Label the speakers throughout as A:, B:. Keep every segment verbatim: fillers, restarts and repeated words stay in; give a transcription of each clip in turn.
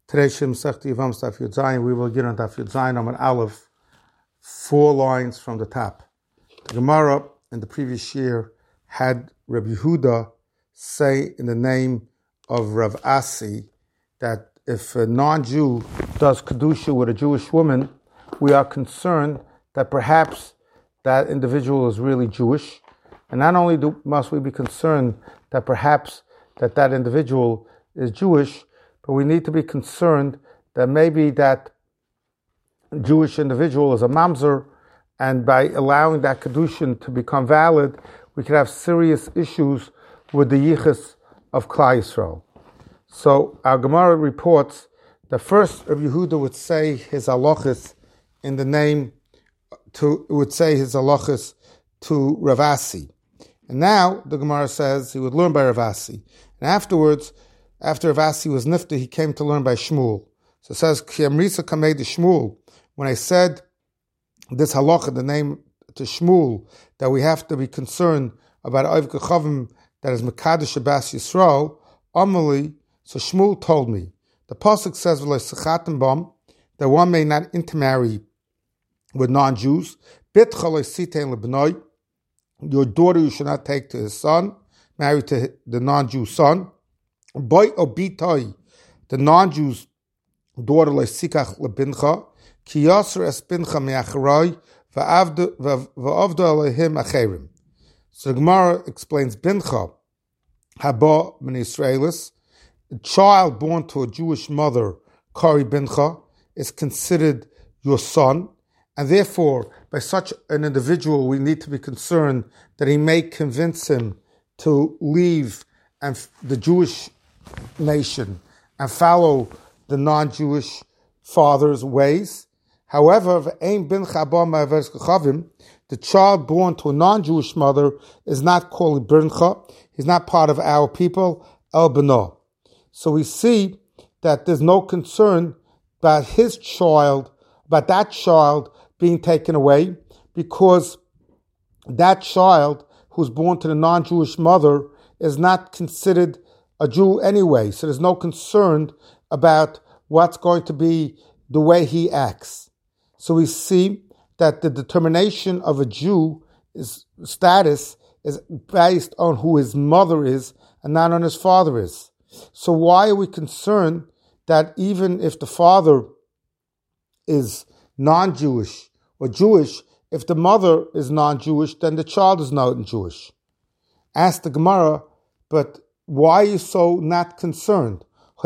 A: Today's Shem Sechti Yavam Daf Yud Zayin. We will get on Daf Yud Zayin Amud Aleph, four lines from the top. The Gemara in the previous year had Rabbi Yehuda say in the name of Rav Asi that if a non-Jew does Kedusha with a Jewish woman, we are concerned that perhaps that individual is really Jewish. And not only do, must we be concerned that perhaps that that individual is Jewish, but we need to be concerned that maybe that Jewish individual is a mamzer, and by allowing that Kedushin to become valid, we could have serious issues with the yichus of Klal Yisrael. So our Gemara reports that first Rabbi Yehuda would say his halachas in the name, to would say his halachas to Rav Asi. And now the Gemara says he would learn by Rav Asi. And afterwards, after Rav Asi was nifta, he came to learn by Shmuel. So it says, Ki Amrisa Kamei de Shmuel. When I said this halacha, the name to Shmuel, that we have to be concerned about Oiv Kechavim that is Mekadosh Shabbos Yisrael, Amali, so Shmuel told me. The pasuk says, V'lo sechatem bam, that one may not intermarry with non-Jews. Bitcha lo sitein lebnoi, your daughter you should not take to his son, marry to the non-Jew son. Boy obitoi, the non-Jew's daughter lo sikach lebincha, ki yasser es bincha me'acharoi, va'avdu alehim acherim. So the Gemara explains bincha, haba min Yisraelis, a child born to a Jewish mother, kari bincha, is considered your son, and therefore, by such an individual, we need to be concerned that he may convince him to leave and the Jewish nation and follow the non-Jewish father's ways. However, the child born to a non-Jewish mother is not called Brincha. He's not part of our people, El Beno. So we see that there's no concern about his child, about that child being taken away, because that child who's born to the non-Jewish mother is not considered a Jew anyway. So there's no concern about what's going to be the way he acts. So we see that the determination of a Jew is status is based on who his mother is and not on his father is. So why are we concerned that even if the father is non-Jewish or Jewish, if the mother is non-Jewish, then the child is not Jewish? Ask the Gemara, but why are you so not concerned?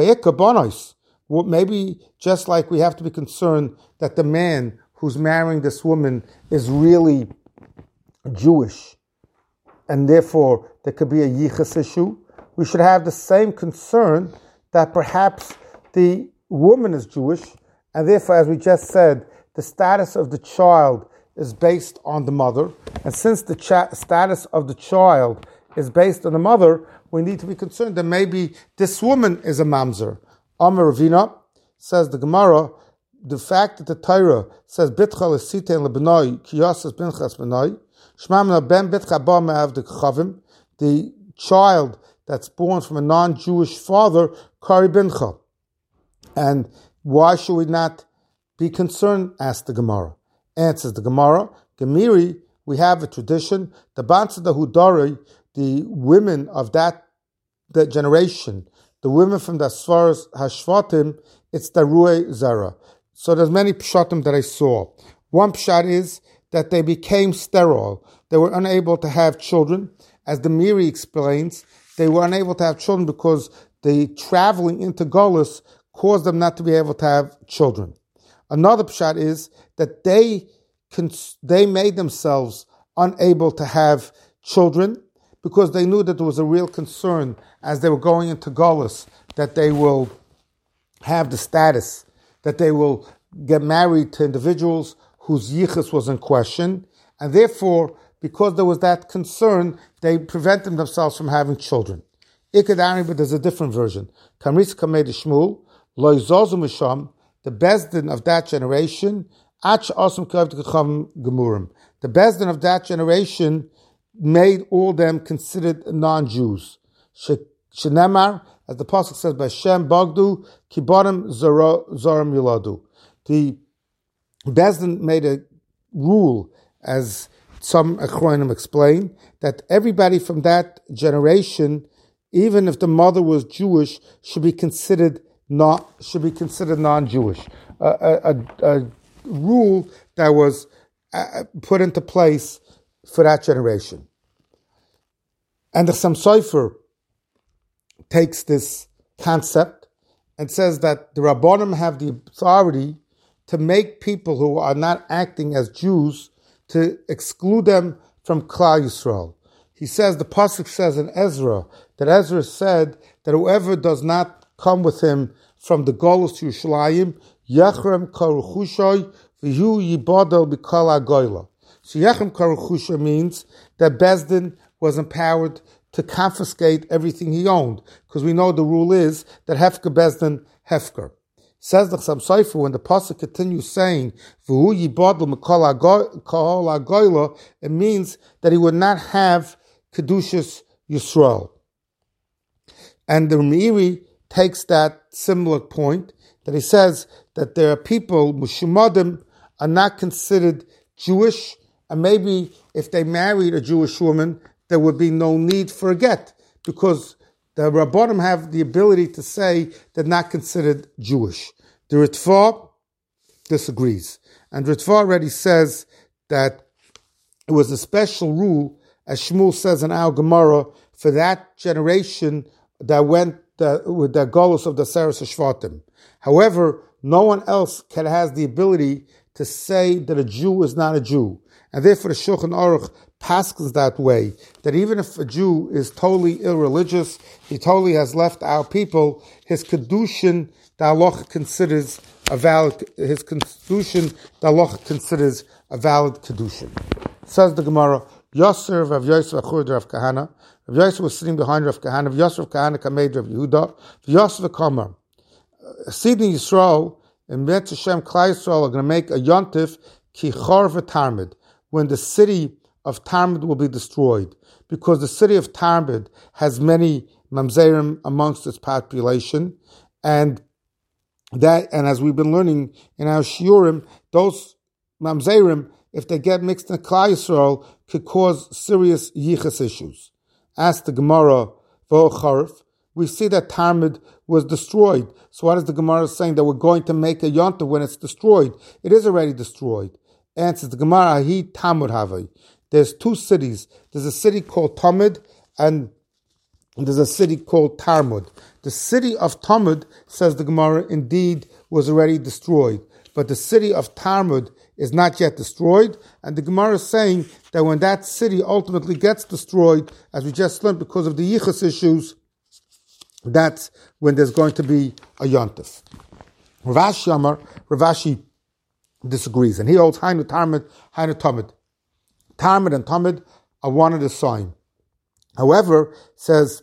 A: Well, maybe just like we have to be concerned that the man who's marrying this woman is really Jewish, and therefore there could be a yichus issue, we should have the same concern that perhaps the woman is Jewish, and therefore, as we just said, the status of the child is based on the mother, and since the cha- status of the child is based on the mother, we need to be concerned that maybe this woman is a mamzer. Amar Ravina, says the Gemara, the fact that the Torah says bitcha lesitein lebnoi ki yasas binchas benoi, shmamna ben bitcha ba me'av de kechavim, the child that's born from a non-Jewish father, kari bincha. And why should we not be concerned? Asked the Gemara. Answers the Gemara, Gemiri, we have a tradition, the Bansada Hudari, the women of that, that generation, the women from the Sfaras Hashvatim, it's the Ruei Zara. So there's many pshatim that I saw. One pshat is that they became sterile. They were unable to have children. As the Miri explains, they were unable to have children because the traveling into Golis caused them not to be able to have children. Another pshat is that they they made themselves unable to have children because they knew that there was a real concern as they were going into Golis that they will have the status, that they will get married to individuals whose yichus was in question, and therefore, because there was that concern, they prevented themselves from having children. Ikadani, but there's a different version. Kamris Kamei de Shmuel, Lo Yizozu Misham, the Bezdin of that generation, Ach Asum Kav Kechavim Gemurim. The Bezdin of that generation made all them considered non-Jews. Shenemar, as the pasuk says, B'Shem Bagdu Kibarim Zoram Yuladu. The Bezdin made a rule, as some Achronim explain, that everybody from that generation, even if the mother was Jewish, should be considered not should be considered non-Jewish. A, a, a, a rule that was uh, put into place for that generation. And the Chassam Sofer takes this concept and says that the Rabbanim have the authority to make people who are not acting as Jews, to exclude them from Klal Yisrael. He says, the pasuk says in Ezra, that Ezra said that whoever does not come with him from the Golus to Yerushalayim, Yachrem Karuchushay V'hu Yibadel B'Kol HaGoyla. So Yachrem Karuchushay means that Bezdin was empowered to confiscate everything he owned, because we know the rule is that Hefker Bezdin Hefker. Says the Chassam Sofer, when the pasuk continues saying V'hu Yibadel B'Kol HaGoyla, it means that he would not have Kedushas Yisrael. And the Meiri takes that similar point, that he says that there are people, Mushimadim, are not considered Jewish, and maybe if they married a Jewish woman, there would be no need for a get, because the Rabbanim have the ability to say they're not considered Jewish. The Ritva disagrees. And Ritva already says that it was a special rule, as Shmuel says in our Gemara, for that generation that went the, with the Golus of the Seres Shvatim. However, no one else can has the ability to say that a Jew is not a Jew. And therefore the Shulchan Aruch paskins that way, that even if a Jew is totally irreligious, he totally has left our people, his Kedushin, the Allah considers a valid, his Kedushin, the Allah considers a valid Kedushin. Says the Gemara, Yosef Rav Yosef Achur Rav Kahana. Rav Yosef was sitting behind Rav Kahana. Rav Yosef Kahana kamed Rav Yehuda. Rav Yosef Kamer. Sidney Yisrael and Bet Hashem Klal Yisrael are going to make a yontif ki chor v'tarmid, when the city of Tarmid will be destroyed, because the city of Tarmid has many mamzerim amongst its population, and that, and as we've been learning in our shiurim, those mamzerim, if they get mixed in Klal Yisrael, could cause serious yichus issues. As the Gemara v'ocharif, we see that Tarmid was destroyed. So what is the Gemara saying, that we're going to make a yontif when it's destroyed? It is already destroyed. Answers the Gemara, Hi Tamud Havai. There's two cities. There's a city called Tamud, and there's a city called Tarmud. The city of Tamud, says the Gemara, indeed was already destroyed. But the city of Tarmud is not yet destroyed. And the Gemara is saying that when that city ultimately gets destroyed, as we just learned, because of the yichus issues, that's when there's going to be a yontif. Rav Ashi Amar, Rav Ashi disagrees, and he holds Hainu Tarmud, Hainu Tamud. Tarmud and Tamud are one and the same. However, says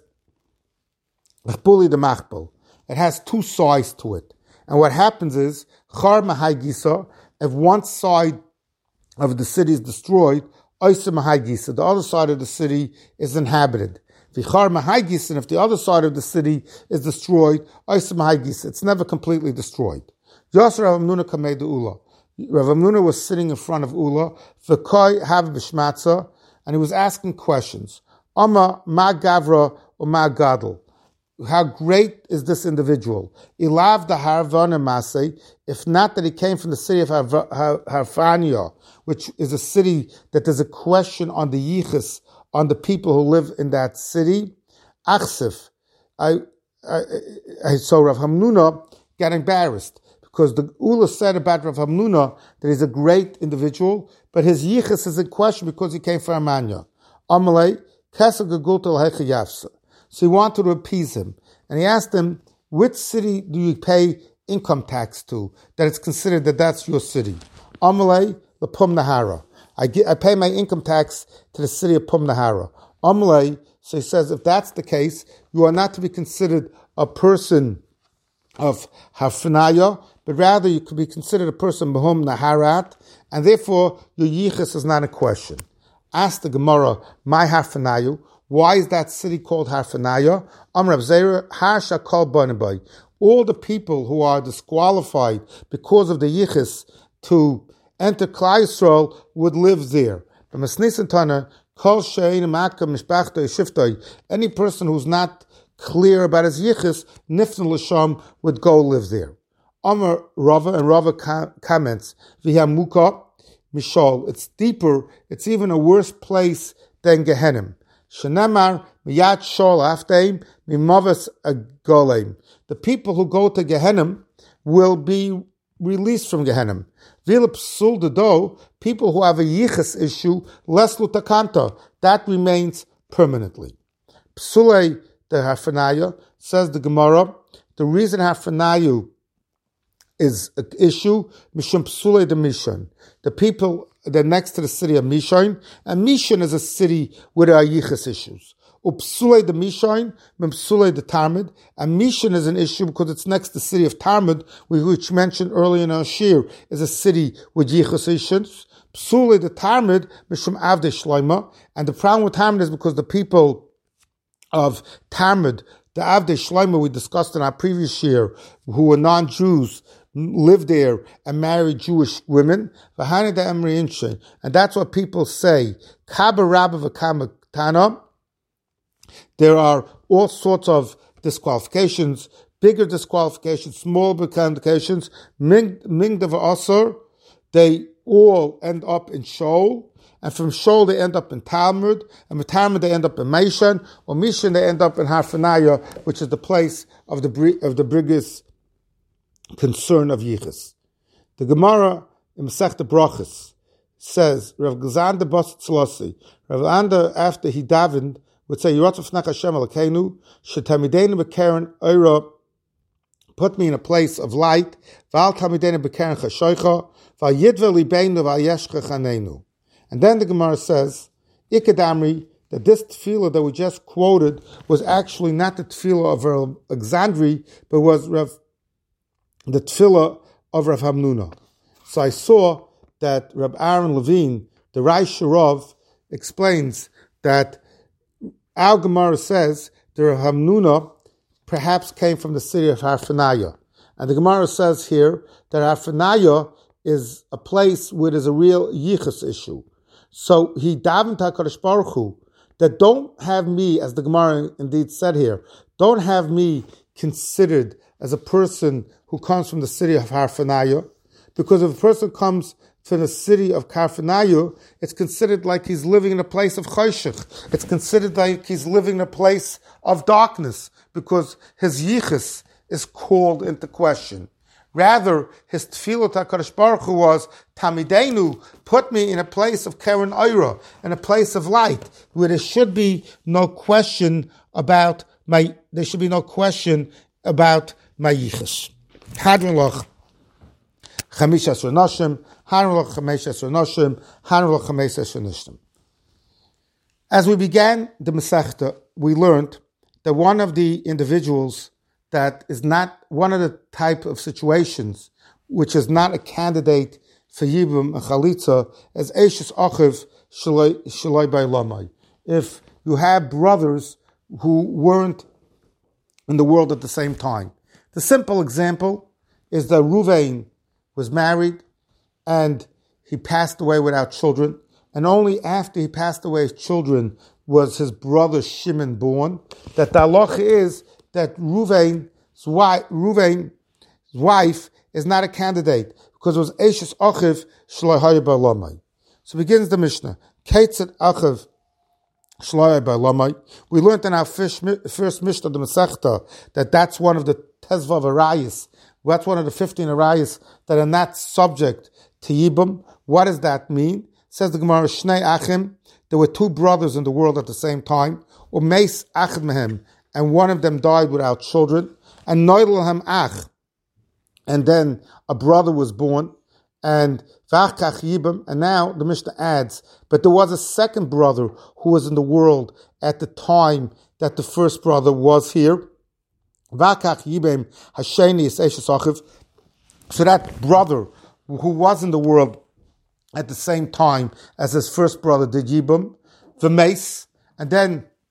A: Chbuli the Machbel, it has two sides to it. And what happens is, Char Mahai Gisa, if one side of the city is destroyed, Oisa Mahai Gisa, the other side of the city is inhabited. Vichar Mahai Gisa, and if the other side of the city is destroyed, Oisa Mahai Gisa, it's never completely destroyed. Yosef Rav Amnuna Kamei de Ula. Rav Amnuna was sitting in front of Ula, V'koi Hav B'shmatza, and he was asking questions. Amma Ma Gavra or Ma Gadol. How great is this individual? Ilav the Harvana Masei, if not that he came from the city of Harfania, which is a city that there's a question on the yichus, on the people who live in that city. Achsif. I, I, I so Rav Hamnuna got embarrassed, because the Ula said about Rav Hamnuna that he's a great individual, but his yichus is in question because he came from Armenia. Amalei, Kesa Gagultal Hechayavsa. So he wanted to appease him. And he asked him, which city do you pay income tax to, that it's considered that that's your city? Amalei, the Pum Nahara. I, get, I pay my income tax to the city of Pum Nahara. Amalei, so he says, if that's the case, you are not to be considered a person of Hafnaya, but rather you could be considered a person Behum Naharat, and therefore your yichus is not a question. Ask the Gemara, my Hafnayu, Why is that city called Harfanaya? Amr Rav Zera, Har Shakol Banabai. All the people who are disqualified because of the yichus to enter Klal Yisrael would live there. Any person who's not clear about his yichus, Nifton L'Sham, would go live there. Amar Rava, and Rava comments, V'yamuka Mishol, it's deeper, it's even a worse place than Gehenim. Shenamar Miyat Shol Afteim Mimavas Agolem. The people who go to Gehenim will be released from Gehenim. Vilip Sul Dedo, people who have a yichus issue, Les Lutakanta, that remains permanently. Psule the Harfanaya, says the Gemara, the reason Harfanayu is an issue, Mishum Psule de Mishon. The people, they're next to the city of Mishon, and Mishon is a city where there are yichus issues. Upsule de Mishon, Mempsule de Talmud, and Mishon is an issue because it's next to the city of Talmud, which mentioned earlier in our shir, is a city with yichus issues. Psule de Talmud, Mishum Avde Shloima, and the problem with Talmud is because the people of Talmud, the Avde Shloima we discussed in our previous year, who were non-Jews, lived there and married Jewish women, and that's what people say. There are all sorts of disqualifications, bigger disqualifications, small disqualifications. They all end up in Shol, and from Shol they end up in Talmud, and from Talmud they end up in Mishon, or Mishon they end up in Harfanaya, which is the place of the of the biggest concern of yichus. The Gemara in Masechta Brachos says, Rav Gazanda Bas Tzlosi, Rav Anda, after he davened, would say, Yiratzuf Nach Hashem Elokeinu, Shetamidenu B'Keren Oira, put me in a place of light, Val Tamidenu B'Keren Chashoicha, Val Yidva Libeinu Val Yeshcha Chanenu. And then the Gemara says, Ikadamri, that this tefillah that we just quoted was actually not the tefillah of Rav Alexandri, but was Rav the tefillah of Rav Hamnuna. So I saw that Rav Aaron Levine, the Reish Rav, explains that our Gemara says that Rav Hamnuna perhaps came from the city of Harfanaya. And the Gemara says here that Harfanaya is a place where there's a real yichus issue. So he davened to HaKadosh Baruch Hu that don't have me, as the Gemara indeed said here, don't have me considered as a person who comes from the city of Harfanaya, because if a person comes from the city of Harfanaya, it's considered like he's living in a place of choshech. It's considered like he's living in a place of darkness, because his yichus is called into question. Rather, his tefillah to HaKadosh Baruch Hu was, Tamidenu, put me in a place of Keren Oira, in a place of light, where there should be no question about my, there should be no question about my yichus. Hadron loch chamisha srenoshim, hadron loch chamisha srenoshim, hadron loch chamisha srenishtim. As we began the Masechta, we learned that one of the individuals that is not one of the type of situations which is not a candidate for Yibum and Chalitza as Eishes Achiv Shaloi Bei Lamai. If you have brothers who weren't in the world at the same time. The simple example is that Ruvain was married and he passed away without children, and only after he passed away his children was his brother Shimon born. That the halacha is that Ruvain's wife, Ruvain's wife is not a candidate because it was Eishes Achiv Shloi Hayeh B'Lamai. So begins the Mishnah. Keitzet Achiv Shloi Hayeh B'Lamai. We learned in our first, first Mishnah, the Masechta, that that's one of the Tezvav Arayis. That's one of the fifteen Arayis that are not subject to Yibum. What does that mean? Says the Gemara, Shnei Achim, there were two brothers in the world at the same time, or Meis Achad Mehem, and one of them died without children, and Noidel Ham Ach, and then a brother was born, and Vachkach Yibum, and now the Mishnah adds, but there was a second brother who was in the world at the time that the first brother was here. Vachkach Yibum Hasheni is Eishes Achiv. So that brother who was in the world at the same time as his first brother did Yibum, the mace, and then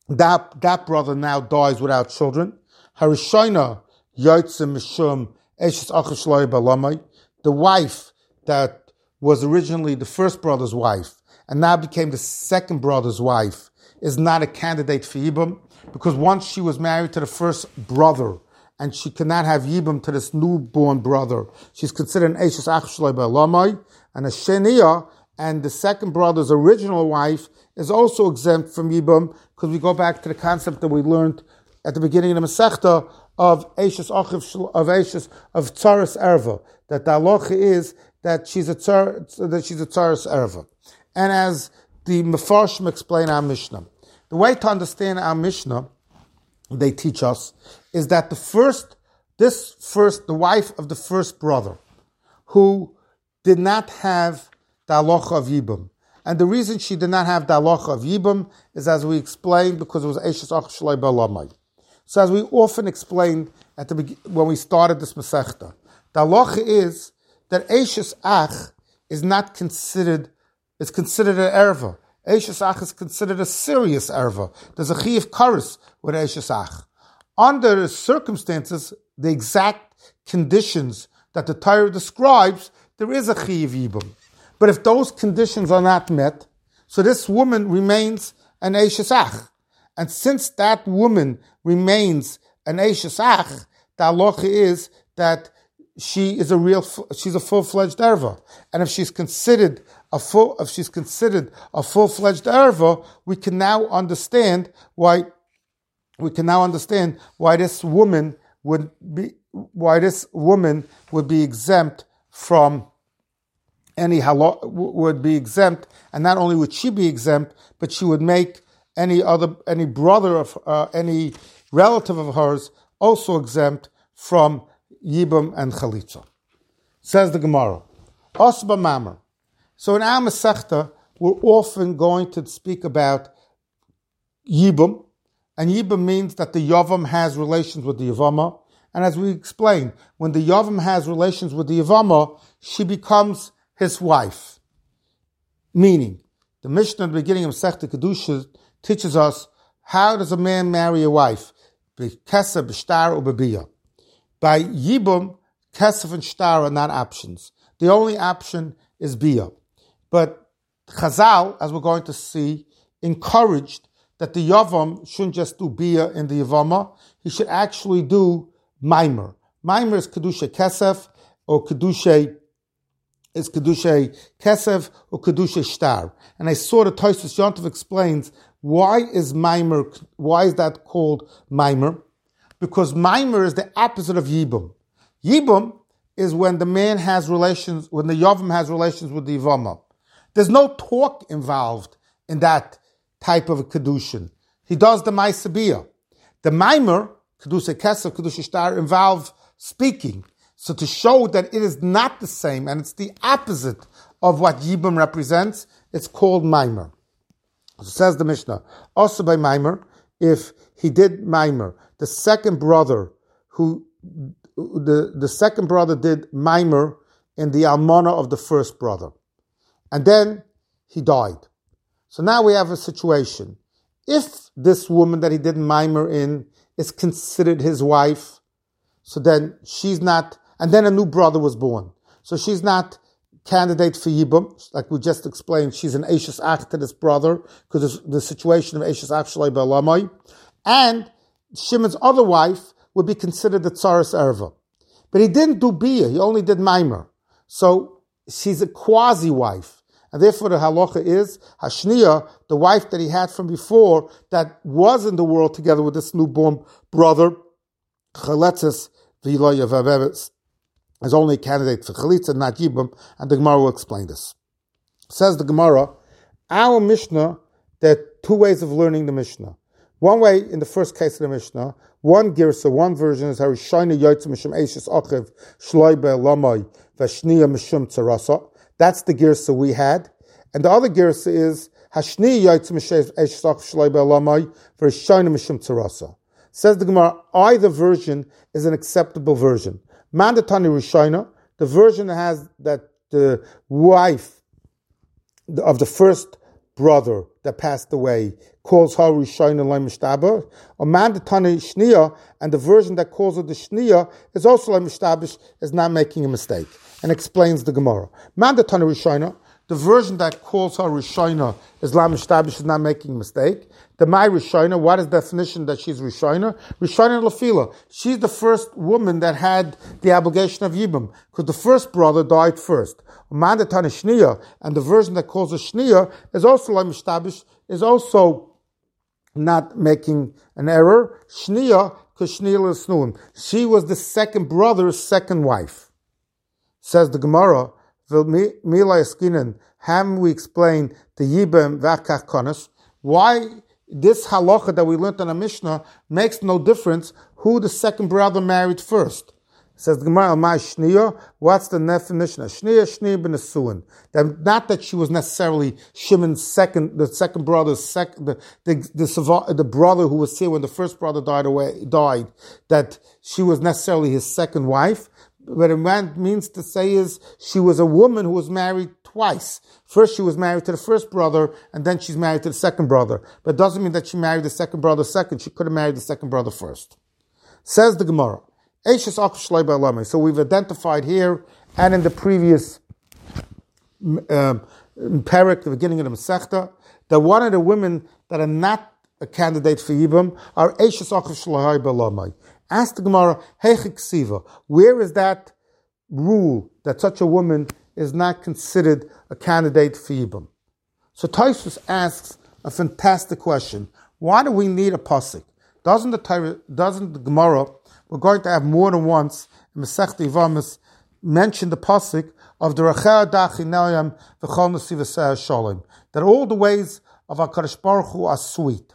A: that, that brother now dies without children. Harishayna Yotzim Mishum Eshes Achav Shloi Balamai, the wife that was originally the first brother's wife and now became the second brother's wife is not a candidate for Yibum, because once she was married to the first brother and she cannot have Yibum to this newborn brother, she's considered an Eshes Achav Shloi Balamai, and a Shenia, and the second brother's original wife is also exempt from Yibum, because we go back to the concept that we learned at the beginning of the Masechta of Eishes Achiv, of Eishes, of Tzaras Erva, that the halacha is that she's a tzar, that she's a Tzaras Erva. And as the Mefarshim explain our Mishnah, the way to understand our Mishnah, they teach us, is that the first, this first, the wife of the first brother, who did not have the halacha of Yibum. And the reason she did not have the halacha of Yibum is, as we explained, because it was Eishes Achav Shloi Balamai. So as we often explained at the when we started this Masechta, the halacha is that Eishes Ach is not considered, is considered an erva. Eishes Ach is considered a serious erva. There's a chiyuv kares with Eishes Ach. Under the circumstances, the exact conditions that the Torah describes, there is a chiyuv yibum. But if those conditions are not met, so this woman remains an Eishes Ach. And since that woman remains an Eishes Ach, the halacha is that she is a real, she's a full-fledged erva. And if she's considered a full, if she's considered a full-fledged erva, we can now understand why, we can now understand why this woman would be, why this woman would be exempt from any halal, would be exempt, and not only would she be exempt, but she would make any other, any brother of, uh, any relative of hers also exempt from Yibum and Chalitza. Says the Gemara, Osba Mamar. So in our Masechta, we're often going to speak about Yibum, and Yibum means that the Yavam has relations with the Yavama, and as we explained, when the Yavam has relations with the Yavama, she becomes his wife. Meaning, the Mishnah at the beginning of Masechta Kedusha teaches us, how does a man marry a wife? B'kesef, b'shtar, or b'biyah. By Yibum, kesef and shtar are not options. The only option is biyah. But Chazal, as we're going to see, encouraged that the Yavam shouldn't just do biyah in the Yavama, he should actually do maimer. Maimer is kedusha kesef, or kedusha is kedusha kesef, or kedusha shtar. And I saw the Tosfos Yontov explains, why is maimer, why is that called maimer? Because maimer is the opposite of yibum. Yibum is when the man has relations, when the Yavam has relations with the Yavama. There's no talk involved in that type of a kedushin. He does the ma'aseh. The maimer, kedusha kesef, kedusha shtar, involve speaking. So to show that it is not the same and it's the opposite of what yibum represents, it's called maimer. So says the Mishnah, also by maimer, if he did maimer, the second brother who the, the second brother did maimer in the almana of the first brother. And then he died. So now we have a situation. If this woman that he did maimer in is considered his wife, so then she's not, and then a new brother was born. So she's not candidate for Yibum, like we just explained, she's an Eishes Ach to this brother, because the situation of Eishes Ach Shloi Ba'alamai. And Shimon's other wife would be considered the Tzaras Erva. But he didn't do Biyah, he only did Maimer. So she's a quasi-wife. And therefore the halacha is, Hashniya, the wife that he had from before, that was in the world together with this newborn brother, Chaletzes V'lo Yavaveves, is only a candidate for Chalitza, not Yibum, and the Gemara will explain this. Says the Gemara, our Mishnah, there are two ways of learning the Mishnah. One way, in the first case of the Mishnah, one girsa, one version is Harishayna Yotzim Mishum Eishes Achiv Shloi Be'elamai V'Shniya Mishum Tzarasa. That's the girsa we had. And the other girsa is Hashniya Yotzim Mishum Eishes Achiv Shloi Be'elamai V'Shniya Mishum Tzarasa. Says the Gemara, either version is an acceptable version. Mandatani Rishayna, the version that has that the wife of the first brother that passed away calls her Rishayna Lai Mishtabah, or Man the Tani Shniya, and the version that calls her the Shniya is also Lai Mishtabah, is not making a mistake, and explains the Gemara. Man the Tani Rishayna, the version that calls her Rishayna is Lai Mishtabah, is not making a mistake. The My Rishayna, what is the definition that she's Rishayna? Rishayna Lafila. She's the first woman that had the obligation of Yibam, because the first brother died first. Man the Tani Shniya, and the version that calls her Shniya is also Lai Mishtabah, is also not making an error. Shniya, because Shniya is Snuim. She was the second brother's second wife. Says the Gemara, Mila Eskinen, have we explained the Yibam Vakach Konas? Why this halacha that we learned in a Mishnah makes no difference who the second brother married first. Says the Gemara, my Shniya, what's the definition? Shniya, Shniya ben Nesuin. That not that she was necessarily Shimon's second, the second brother's second, the the, the the brother who was here when the first brother died away died. That she was necessarily his second wife. What it means to say is she was a woman who was married twice. First she was married to the first brother, and then she's married to the second brother. But it doesn't mean that she married the second brother second. She could have married the second brother first. Says the Gemara. So we've identified here and in the previous um, parak, the beginning of the Masechta, that one of the women that are not a candidate for Yibam are Eishes Achav Shlahai B'Lamai. Ask the Gemara, Heichik Siva, where is that rule that such a woman is not considered a candidate for Yibam? So Tosfos asks a fantastic question. Why do we need a pasuk? Doesn't the Torah, doesn't the Gemara, we're going to have more than once in Masechta Yevamos mention the pasuk of the Rachel Dachinayam V'chol Nesiv Shalom, that all the ways of HaKadosh Baruch Hu are sweet.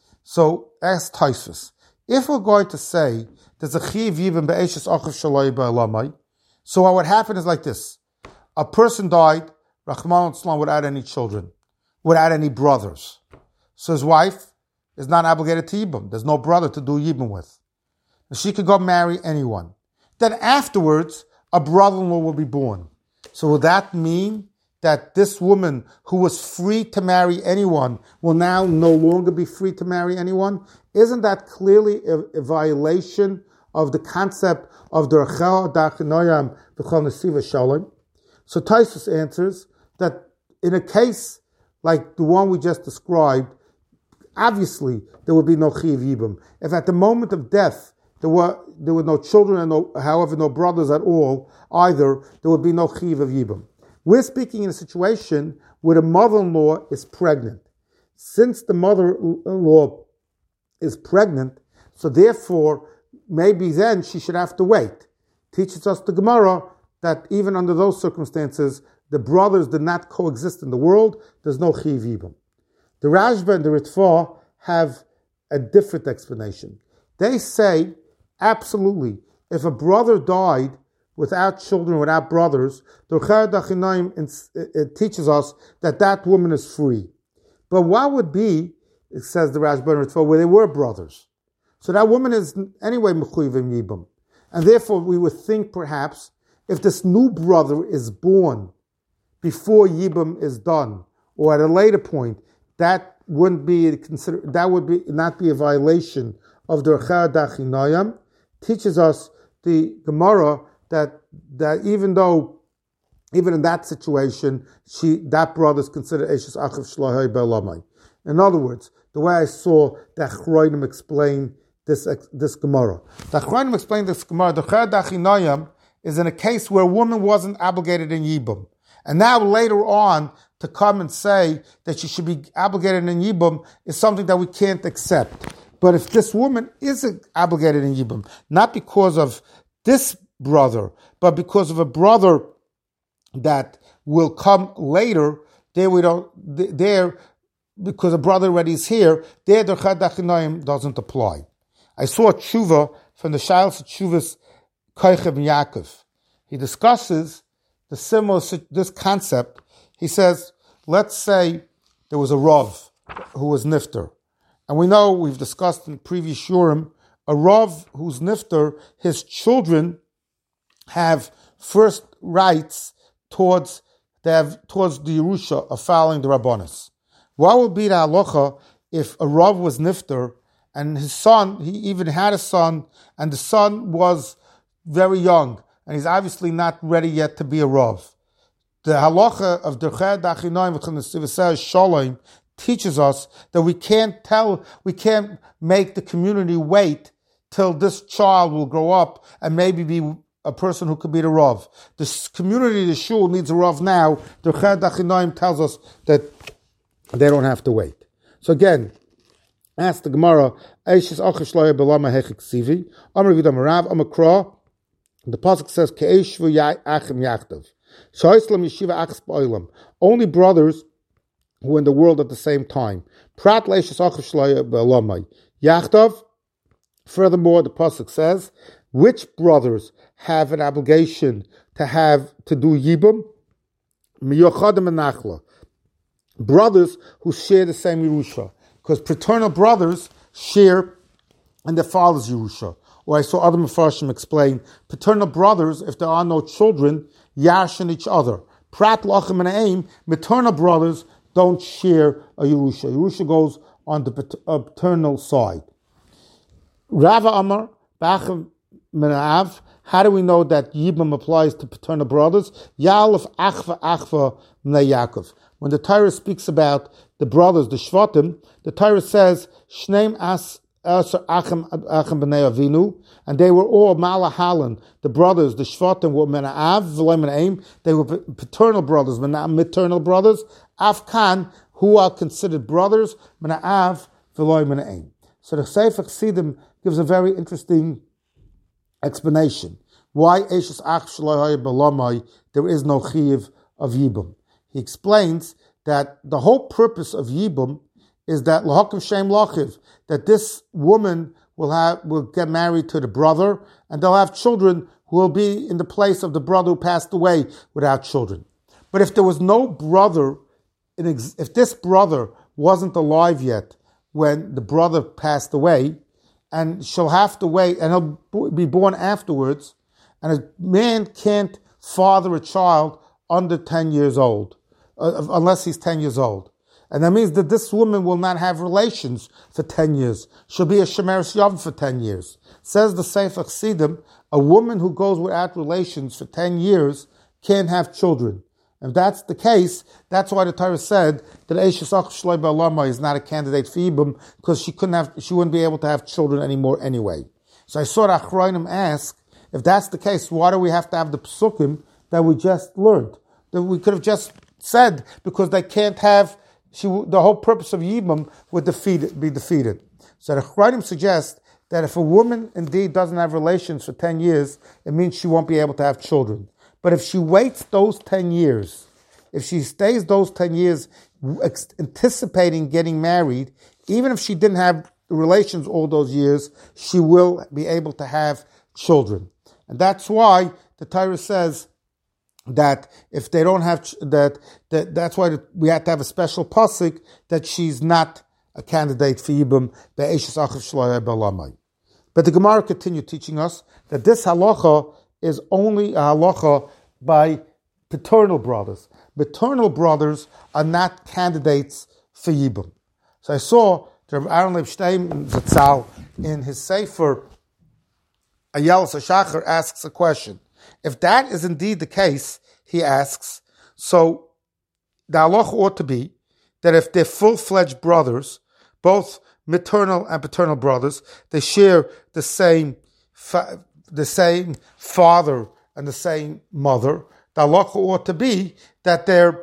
A: So ask Tosfos, if we're going to say there's a chiv yibam be'eshes achav shaloi ba'alamai, so what would happen is like this: a person died, Rahman al without any children, without any brothers. So his wife is not obligated to yibam. There's no brother to do yibam with. She could go marry anyone. Then afterwards, a brother-in-law will be born. So will that mean that this woman who was free to marry anyone will now no longer be free to marry anyone? Isn't that clearly a, a violation of the concept of the Rachel Dachinoyam V'chol Nesiv Shalom? So Tosfos answers that in a case like the one we just described, obviously there would be no Chiv Yibam. If at the moment of death there were there were no children and no, however no brothers at all either, there would be no Chiv of Yibam. We're speaking in a situation where the mother-in-law is pregnant. Since the mother-in-law is pregnant, so therefore, maybe then she should have to wait. Teaches us the Gemara that even under those circumstances, the brothers did not coexist in the world. There's no Chiv Yibam. The Rashba and the Ritva have a different explanation. They say, absolutely, if a brother died without children, without brothers, the Rechad Achinoim teaches us that that woman is free. But what would be, it says the Rashba and Ritva, where they were brothers? So that woman is anyway Mechuyivim Yibam. And therefore we would think perhaps, if this new brother is born before Yibam is done, or at a later point, that wouldn't be consider that would be not be a violation of the Rechad Achinoim. Teaches us the Gemara that that even though, even in that situation, she that brother is considered Eshes Achav Shlahai Be'Lamai. In other words, the way I saw the Achronim explain this this Gemara, the Achronim explained this Gemara. The Rechad Achinoim is in a case where a woman wasn't obligated in Yibam, and now later on to come and say that she should be obligated in Yibam is something that we can't accept. But if this woman is obligated in Yibam, not because of this brother, but because of a brother that will come later, there we don't, there, because a brother already is here, there the Rechad Achinoim doesn't apply. I saw a tshuva from the Shailas Tshuvas Koichev Yaakov. He discusses the similar, this concept. He says, let's say there was a Rav who was Nifter. And we know, we've discussed in previous Shurim, a Rav who's Nifter, his children have first rights towards they have, towards the Yerusha of following the Rabbanis. What would be the halacha if a Rav was nifter, and his son, he even had a son, and the son was very young, and he's obviously not ready yet to be a Rav. The halacha of Derchei Dachinoim v'Chanesiv Shalom teaches us that we can't tell, we can't make the community wait till this child will grow up and maybe be a person who could be the Rav. The community, the shul, needs a Rav now. Derchei Dachinoim tells us that they don't have to wait. So again, ask the Gemara, Eishes Achish Loya Belama Hechik Sivi, Amar Vidam Rav, Amar Kra, the Pasuk says, Ke'eshvu Achim Yachtav. Shoislam Yeshiva Achs Ba'olam. Only brothers who are in the world at the same time. Prat Leishes Achish Loya Belama Yachtav. Furthermore, the Pasuk says, which brothers have an obligation to have, to do Yibum? Miyochadim and Nachla. Brothers who share the same Yerusha. Because paternal brothers share in their father's Yerusha. Or I saw other Mefarshim explain, paternal brothers, if there are no children, yashin each other. Prat lachem and aim, maternal brothers don't share a Yerusha. Yerusha goes on the paternal side. Rava Amar, Bachem Menav, how do we know that Yibam applies to paternal brothers? Yalef Achva Achva Mnei Yaakov. When the Torah speaks about the brothers, the Shvatim, the Torah says, Shneim As Aser Achem Achem B'nei Avinu, and they were all Malahalan, the brothers, the Shvatim were Menaav, V'loi Menaim, they were paternal brothers, maternal brothers, Afkan, who are considered brothers, Menaav, V'loi Menaim. So the Sefer Chassidim gives a very interesting explanation. Why Eishes Ach Shloihai Belamai, there is no Chiv of Yibum. He explains that the whole purpose of Yibum is that L'Hakim Shem Lachiv, that this woman will have will get married to the brother, and they'll have children who will be in the place of the brother who passed away without children. But if there was no brother, if this brother wasn't alive yet when the brother passed away, and she'll have to wait, and he'll be born afterwards, and a man can't father a child under ten years old, uh, unless he's ten years old. And that means that this woman will not have relations for ten years. She'll be a Shemeres Yavim for ten years. Says the Sefer Chassidim, a woman who goes without relations for ten years can't have children. If that's the case, that's why the Torah said that Eishes Ach Shloi Ba'alama is not a candidate for Yibum, because she couldn't have, she wouldn't be able to have children anymore anyway. So I saw Achronim ask, if that's the case, why do we have to have the Psukim that we just learned? That we could have just said, because they can't have, she, the whole purpose of Yibum would defeat, be defeated. So the Achronim suggest that if a woman indeed doesn't have relations for ten years, it means she won't be able to have children. But if she waits those ten years, if she stays those ten years anticipating getting married, even if she didn't have relations all those years, she will be able to have children. And that's why the Torah says that if they don't have, that, that that's why we have to have a special pasuk that she's not a candidate for Yibum, be'eshes achav shloya b'lamai. But the Gemara continued teaching us that this halacha is only a halacha by paternal brothers. Maternal brothers are not candidates for Yibum. So I saw Rabbi Aaron Leib Shteim Zatzal in his Sefer Ayeles HaShachar asks a question. If that is indeed the case, he asks, so the halacha ought to be that if they're full-fledged brothers, both maternal and paternal brothers, they share the same fa- the same father and the same mother, the halacha ought to be that they're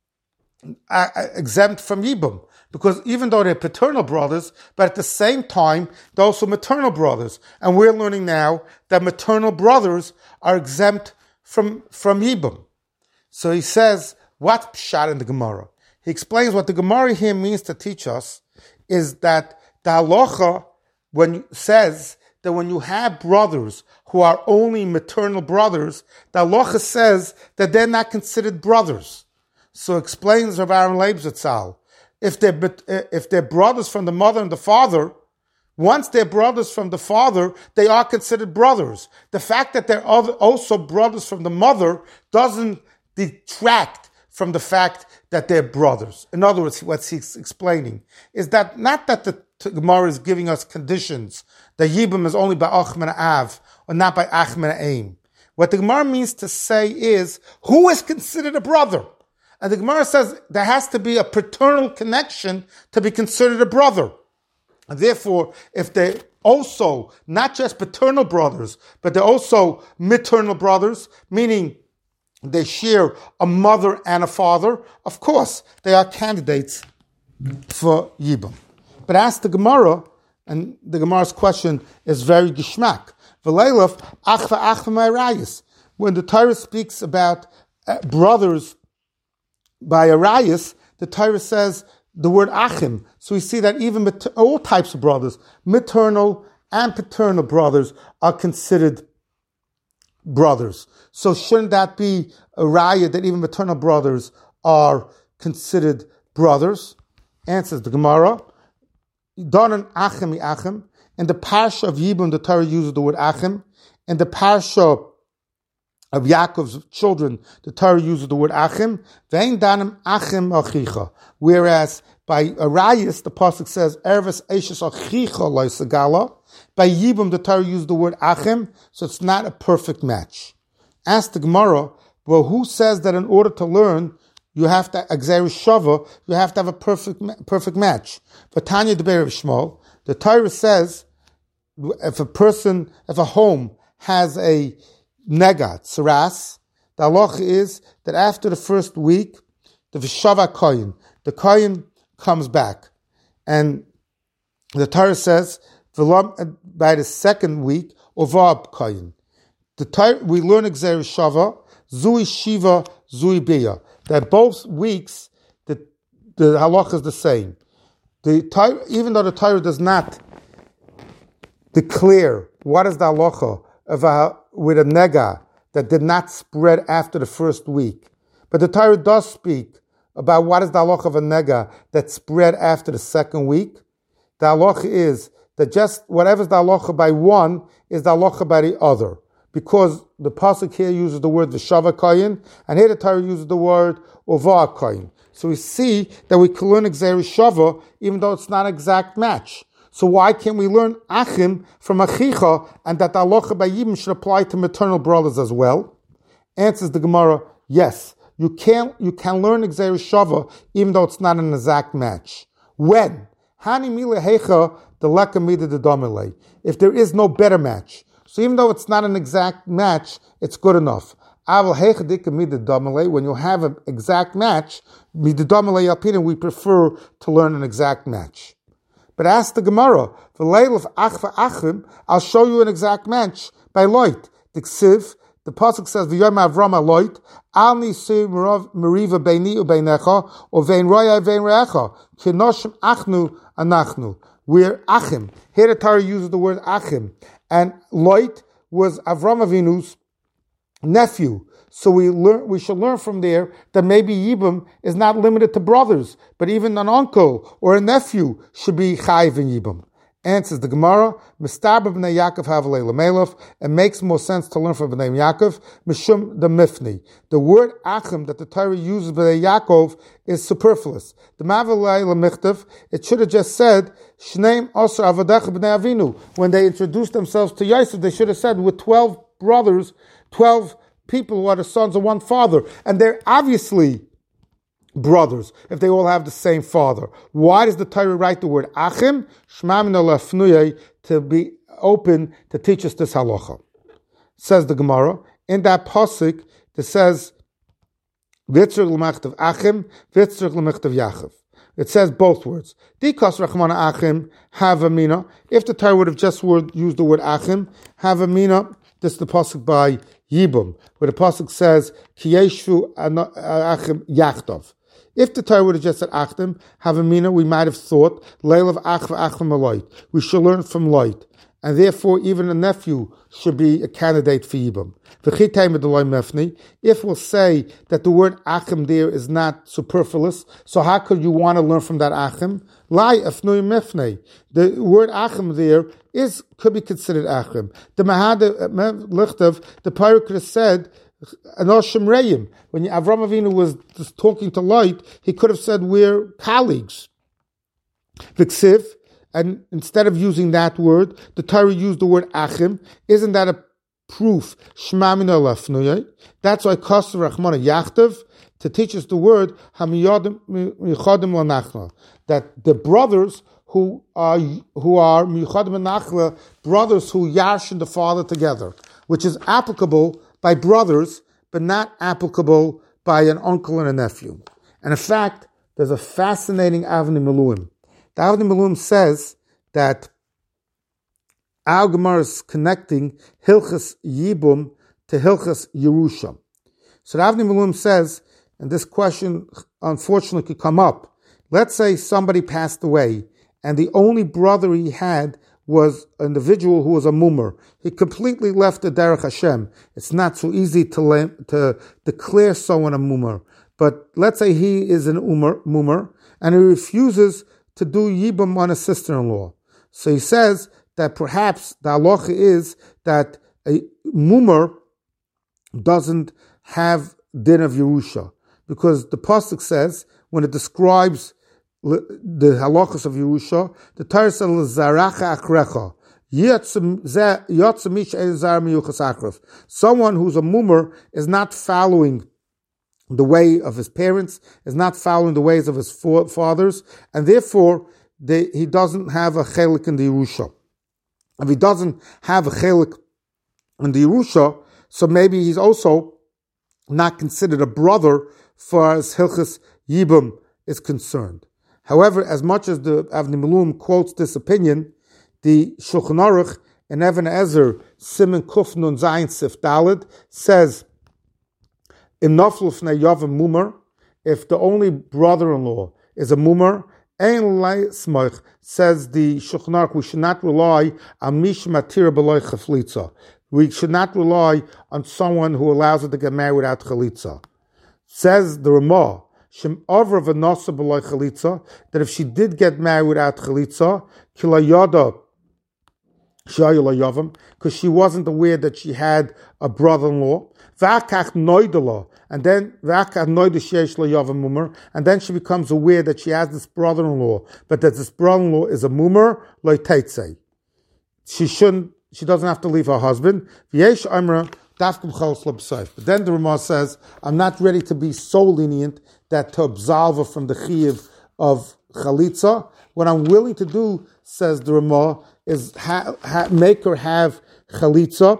A: uh, exempt from Yibum. Because even though they're paternal brothers, but at the same time, they're also maternal brothers. And we're learning now that maternal brothers are exempt from, from Yibum. So he says, what's pshat in the Gemara? He explains what the Gemara here means to teach us is that the halacha when says that when you have brothers who are only maternal brothers, the halacha says that they're not considered brothers. So explains Rav Aaron Leib Zatzal, if they're, if they're brothers from the mother and the father, once they're brothers from the father, they are considered brothers. The fact that they're also brothers from the mother doesn't detract from the fact that they're brothers. In other words, what he's explaining is that not that the Gemara is giving us conditions that Yibum is only by Ach min Av or not by Ach min Aim. What the Gemara means to say is, who is considered a brother? And the Gemara says there has to be a paternal connection to be considered a brother. And therefore, if they're also not just paternal brothers, but they're also maternal brothers, meaning they share a mother and a father, of course, they are candidates for Yibum. But ask the Gemara, and the Gemara's question is very gishmak. V'leilov achva achva ma'arayis. When the Torah speaks about uh, brothers by Arayis, the Torah says the word achim. So we see that even mat- all types of brothers, maternal and paternal brothers, are considered brothers. So shouldn't that be a raya that even maternal brothers are considered brothers? Answers the Gemara. Donan achim achim. In the parsha of Yibum, the Torah uses the word achim. In the parsha of Yaakov's children, the Torah uses the word achim. Vein danim achim achicha. Whereas by Arayis, the pasuk says erves eishes achicha loisagala. By Yibum, the Torah uses the word achim, so it's not a perfect match. Ask the Gemara, well, who says that in order to learn, you have to exer shava, you have to have a perfect perfect match? But Tanya the Be'er of Shmuel, the Torah says if a person, if a home has a negat, saras, the halacha is that after the first week, the v'shava koyin, the koyin comes back. And the Torah says, by the second week, ovab koyin. The Torah, we learn exer shava, zui shiva, zui bia. That both weeks, the, the halacha is the same. The Torah, even though the Torah does not declare what is the halacha of a, with a nega that did not spread after the first week, but the Torah does speak about what is the halacha of a nega that spread after the second week. The halacha is that just whatever is the halacha by one is the halacha by the other, because the pasuk here uses the word v'shava koyin, and here the Torah uses the word ova koyin. So we see that we can learn exer shava even though it's not an exact match. So why can't we learn achim from achicha, and that the halacha by Yibum should apply to maternal brothers as well? Answers the Gemara, yes. You can you can learn exer shava even though it's not an exact match. When? Hani mila hecha the leka mida the domile. If there is no better match. So even though it's not an exact match, it's good enough. Aval hecha dika mida domile. When you have an exact match, mida domile alpina, we prefer to learn an exact match. But ask the Gemara, v'leil of achva achim, I'll show you an exact match by Loit. The Ksiv, the pasuk says, "V'yom Avram Loit, al nisi meriva beini ubeinecha, or vein roya vein reecha, kinoshim achnu anachnu." We're achim. Here the Torah uses the word achim, and Loit was Avram Avinu's nephew. So we learn, we should learn from there that maybe Yibum is not limited to brothers, but even an uncle or a nephew should be chayiv in Yibum. Answers the Gemara, Mistarba b'nei Yaakov havalei l'melov. It makes more sense to learn from b'nei Yaakov, Mishum the Mifni. The word achim that the Torah uses b'nei Yaakov is superfluous. The mavalei l'michtav, it should have just said, Shneim osar avadecha b'nei Avinu. When they introduced themselves to Yosef, they should have said, with twelve brothers, twelve people who are the sons of one father, and they're obviously brothers if they all have the same father. Why does the Torah write the word achim? Shma min lefnuyei, to be open to teach us this halacha. Says the Gemara in that pasuk that says vitzrich l'mechtav achim, vitzrich l'mechtav yachav. It says both words. Dikas rachmana achim havamina. If the Torah would have just word, used the word achim havamina, this is the pasuk by Yibum, where the pasuk says, Ki yeshu achim yachtov. If the Torah would have just said achim, havamina, we might have thought, leil of achva achim aloit. We should learn from light. And therefore, even a nephew should be a candidate for Yibum. If we'll say that the word achim there is not superfluous, so how could you want to learn from that achim? Lai afnui mefnei. The word achim there is could be considered achim. The Mahad Lichtav, the Pirate could have said, Anoshim Reim. When Avram Avinu was just talking to Lot, he could have said, we're colleagues. V'ksiv, and instead of using that word, the Torah used the word achim. Isn't that a proof? Shema min alafnuyah. That's why Kosov Rachmana Yachtav, to teach us the word hamiyadim michadim lanachla, that the brothers who are who are michadim lanachla, brothers who yarshin the father together, which is applicable by brothers, but not applicable by an uncle and a nephew. And in fact, there's a fascinating Avnei Miluim. The Avnei Miluim says that our Gemara is connecting Hilchas Yibum to Hilchas Yerusha. So the Avnei Miluim says, and this question unfortunately could come up, let's say somebody passed away and the only brother he had was an individual who was a mummer. He completely left the Derech Hashem. It's not so easy to, le- to declare someone a mummer. But let's say he is an umar, mummer and he refuses to do Yibum on a sister-in-law. So he says that perhaps the halacha is that a mummer doesn't have din of Yerusha. Because the pasuk says, when it describes the halachas of Yerusha, the Torah says, "Zaracha akrecha." Someone who's a mummer is not following the way of his parents, is not following the ways of his fathers, and therefore they, he doesn't have a chelik in the Yerusha. If he doesn't have a chelik in the Yerusha, so maybe he's also not considered a brother far as Hilchas Yibum is concerned. However, as much as the Avnei Miluim quotes this opinion, the Shulchan Aruch and Even Ezer Siman Kuf Nun Zayin Sif Daled says, "Im naflu fnei yavam mumar," if the only brother-in-law is a mumar, ein lai smoich, says the Shulchan Aruch, we should not rely on mish matir b'loy chaflitza. We should not rely on someone who allows her to get married without chalitza. Says the Ramah, Shem Avra v'nasa b'loy chalitza, that if she did get married without chalitza, kilayada shayu layavam, because she wasn't aware that she had a brother-in-law, v'akach noidala, and then v'akach noida sheish layavam mumar, and then she becomes aware that she has this brother-in-law, but that this brother-in-law is a mumar, loy teitzei. She shouldn't, she doesn't have to leave her husband. V'yesh amra, but then the Ramah says, I'm not ready to be so lenient that to absolve her from the chiyuv of chalitza. What I'm willing to do, says the Ramah, is ha- ha- make her have chalitza,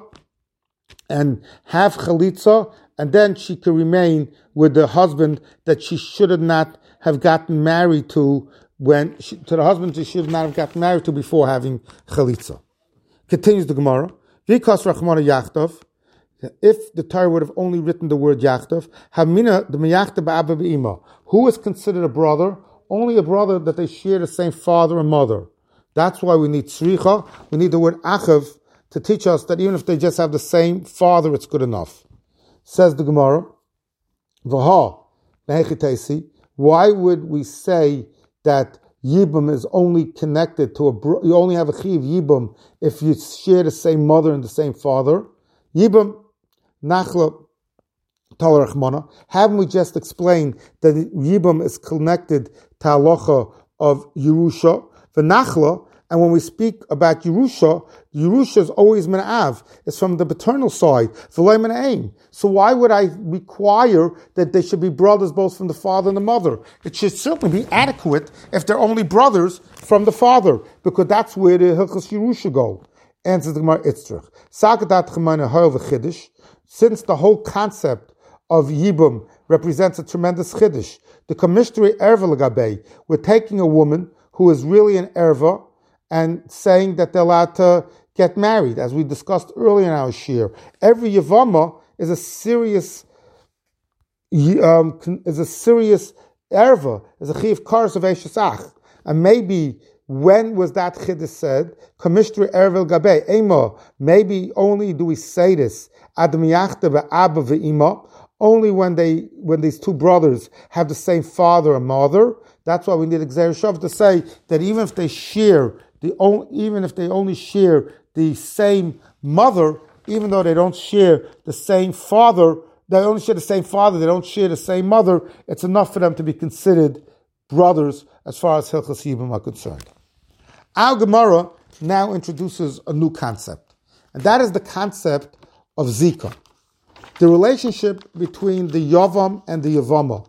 A: and have chalitza, and then she can remain with the husband that she should not have gotten married to, when she, to the husband she should not have gotten married to before having chalitza. Continues the Gemara, Vikas Rachmana Yachtav. If the Torah would have only written the word Yachtav, Hamina the Meyachta ba'aba b'ima, who is considered a brother? Only a brother that they share the same father and mother. That's why we need tzricha. We need the word achav to teach us that even if they just have the same father, it's good enough. Says the Gemara, Vaha, Nehechitesi, why would we say that Yibum is only connected to a, bro- you only have a chiv Yibum if you share the same mother and the same father? Yibum, Nachla, Talarachmana, haven't we just explained that Yibum is connected to halacha of Yerusha, the Nachla, and when we speak about Yerusha, Yerusha is always Men'av. It's from the paternal side. V'lei Men'aim. So why would I require that they should be brothers both from the father and the mother? It should certainly be adequate if they're only brothers from the father, because that's where the Hilchos Yerusha go. Answers the Gemara Itzrich. Sagadat Chemana Hoel v'Chiddush. Since the whole concept of Yibum represents a tremendous Chiddush, the Commishteri Erva L'Gabei, we're taking a woman who is really an Erva and saying that they're allowed to get married, as we discussed earlier in our shir. Every Yavama is a serious um, is a serious Erva, is a Chiv Kars of Eshesach. And maybe when was that Chiddush said? Commishteri Erva L'Gabei. Ema, maybe only do we say this Adam Yachta ve'Abba ve'Ima, only when they when these two brothers have the same father and mother. That's why we need Gzeir Shav to say that even if they share the only, even if they only share the same mother, even though they don't share the same father, they only share the same father, they don't share the same mother, it's enough for them to be considered brothers as far as Hilchos Yibum are concerned. Our Gemara now introduces a new concept, and that is the concept of Zika. The relationship between the Yavam and the Yavama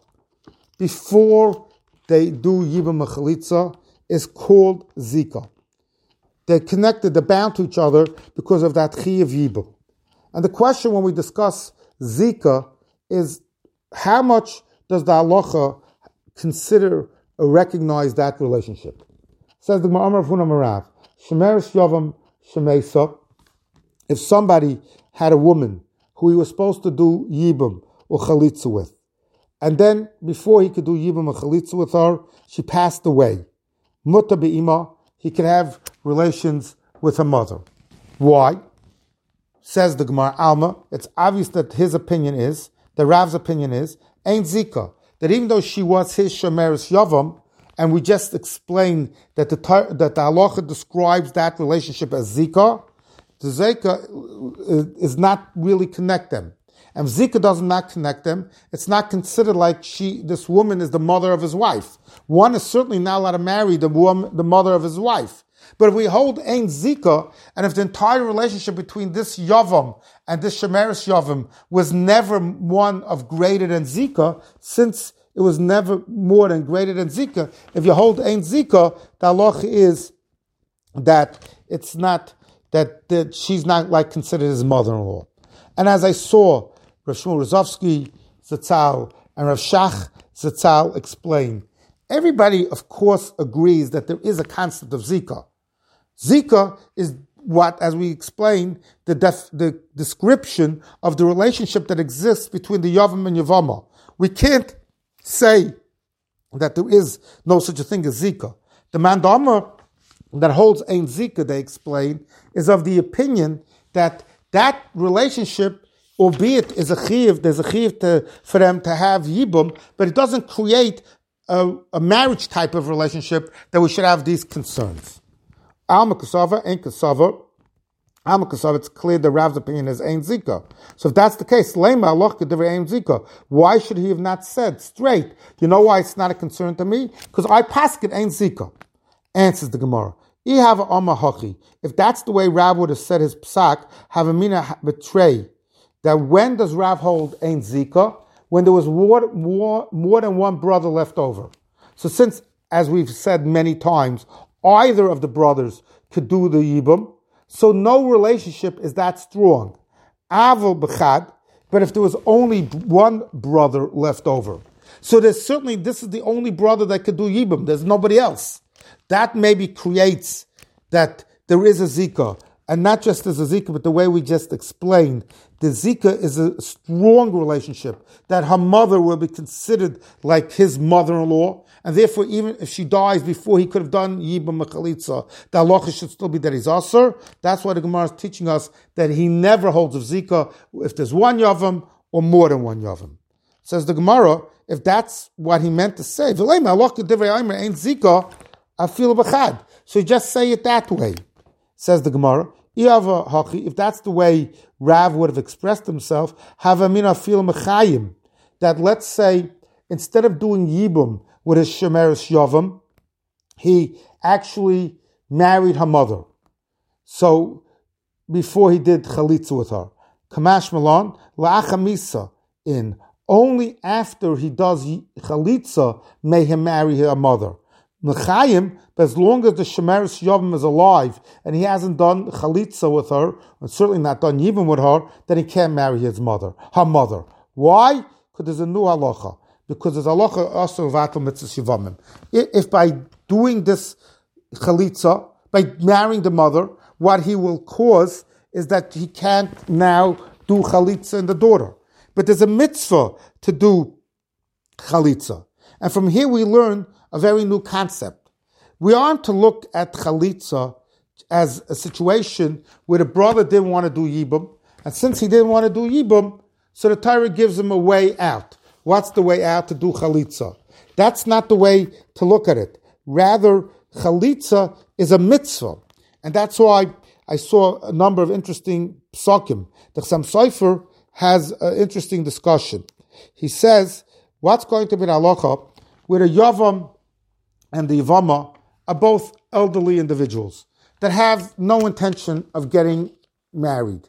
A: before they do Yibum and Chalitza is called Zika. They're connected, they're bound to each other because of that Chiyav Yibum. And the question when we discuss Zika is, how much does the halacha consider or recognize that relationship? Says the Gemara of Huna Marav, Shemeres Yavam Shemeisa, if somebody had a woman who he was supposed to do Yibum or Chalitza with, and then before he could do Yibum or Chalitza with her, she passed away. Muta be'ima, he can have relations with her mother. Why? Says the Gemara Alma, it's obvious that his opinion is, the Rav's opinion is, ain't Zika, that even though she was his Shemeres Yavam, and we just explained that the that the halacha describes that relationship as Zika, the Zika is not really connect them. And Zika does not connect them. It's not considered like she, this woman is the mother of his wife. One is certainly not allowed to marry the woman, the mother of his wife. But if we hold Ein Zika, and if the entire relationship between this Yavam and this Shemeres Yavam was never one of greater than Zika, since it was never more than greater than Zika, if you hold Ein Zika, the halacha is that it's not, that, that she's not like considered his mother-in-law. And as I saw Rav Shmuel Rozovsky Zatzal and Rav Shach Zatzal explain, everybody, of course, agrees that there is a concept of Zika. Zika is what, as we explained, the def, the description of the relationship that exists between the Yavam and Yavama. We can't say that there is no such a thing as Zika. The Mandama that holds Ein Zika, they explain, is of the opinion that that relationship, albeit is a chiv, there's a chiv to, for them to have Yibum, but it doesn't create a, a marriage type of relationship that we should have these concerns. Alma Kasava, Ein Kasava. Alma Kasava, it's clear the Rav's opinion is Ein Zika. So if that's the case, Lema Allah Kedivre Ein Zika. Why should he have not said straight, you know why it's not a concern to me? Because I paskin Ein Zika. Answers the Gemara. I have a Amma Hachi. If that's the way Rav would have said his psak, have a mina betray. That when does Rav hold Ein Zika? When there was more, more, more than one brother left over. So since, as we've said many times, either of the brothers could do the Yibum, so no relationship is that strong. Avol b'chad, but if there was only one brother left over, so there's certainly, this is the only brother that could do Yibum, there's nobody else. That maybe creates that there is a Zika, and not just as a Zika, but the way we just explained, the Zika is a strong relationship, that her mother will be considered like his mother-in-law, and therefore even if she dies before he could have done Yibum Mechalitza, the halacha should still be that he's Aser. That's why the Gemara is teaching us that he never holds of Zika if there's one Yavam or more than one Yavam. Says the Gemara, if that's what he meant to say, Zika, I feel b'chad. So you just say it that way. Says the Gemara, if that's the way Rav would have expressed himself, have a mina fil mechayim, that let's say instead of doing Yibum with his Shemeres Yavam, he actually married her mother. So before he did Chalitza with her, Kamash Malon la'achamisa, in only after he does Chalitza may he marry her mother. Mechayim, but as long as the Shemeres Yavam is alive and he hasn't done Chalitza with her, and certainly not done Yibum with her, then he can't marry his mother, her mother. Why? Because there's a new halacha. Because there's halacha also vatal mitzvah shivamim. If by doing this Chalitza, by marrying the mother, what he will cause is that he can't now do Chalitza in the daughter. But there's a mitzvah to do Chalitza. And from here we learn a very new concept. We aren't to look at Chalitza as a situation where the brother didn't want to do Yibum, and since he didn't want to do Yibum, so the Torah gives him a way out. What's the way out to do Chalitza? That's not the way to look at it. Rather, Chalitza is a mitzvah. And that's why I saw a number of interesting psakim. The Chassam Sofer has an interesting discussion. He says, what's going to be the halacha where the Yavam and the Yavama are both elderly individuals that have no intention of getting married?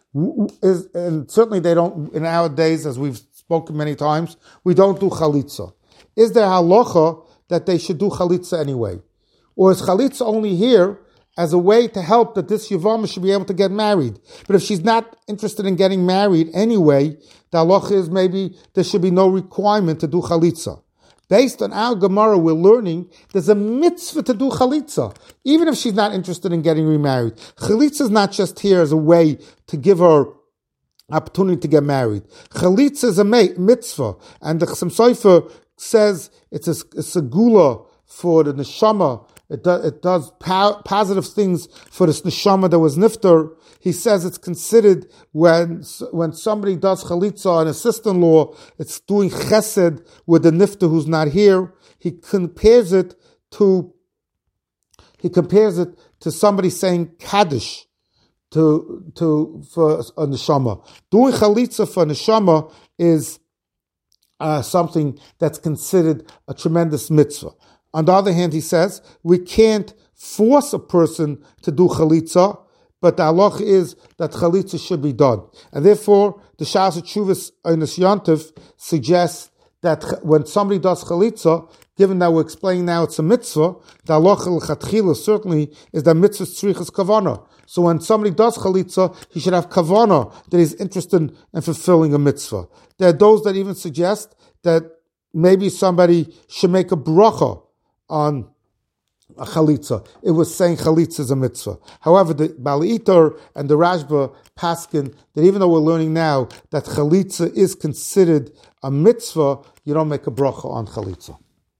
A: Is, and certainly they don't, in our days, as we've spoken many times, we don't do chalitza. Is there halacha that they should do chalitza anyway? Or is chalitza only here as a way to help that this Yavama should be able to get married? But if she's not interested in getting married anyway, the halacha is maybe there should be no requirement to do chalitza. Based on our Gemara, we're learning there's a mitzvah to do chalitza, even if she's not interested in getting remarried. Chalitza is not just here as a way to give her opportunity to get married. Chalitza is a mitzvah, and the Chassam Sofer says it's a, a segula for the neshama. It, do, it does po- positive things for this neshama that was nifter. He says it's considered when when somebody does chalitza, an sister-in-law, it's doing chesed with the nifter who's not here. He compares it to he compares it to somebody saying kaddish to to for a neshama. Doing chalitza for a neshama is uh, something that's considered a tremendous mitzvah. On the other hand, he says, we can't force a person to do chalitza, but the halacha is that chalitza should be done. And therefore, the Shas Tshuvas Einos Yontif suggests that when somebody does chalitza, given that we're explaining now it's a mitzvah, the halacha l'chatchila certainly is that mitzvah tzrichas kavana. So when somebody does chalitza, he should have kavana, that he's interested in fulfilling a mitzvah. There are those that even suggest that maybe somebody should make a bracha on a chalitza. It was saying chalitza is a mitzvah. However, the Bali Itar and the Rashba paskin that even though we're learning now that chalitza is considered a mitzvah, you don't make a bracha on chalitza.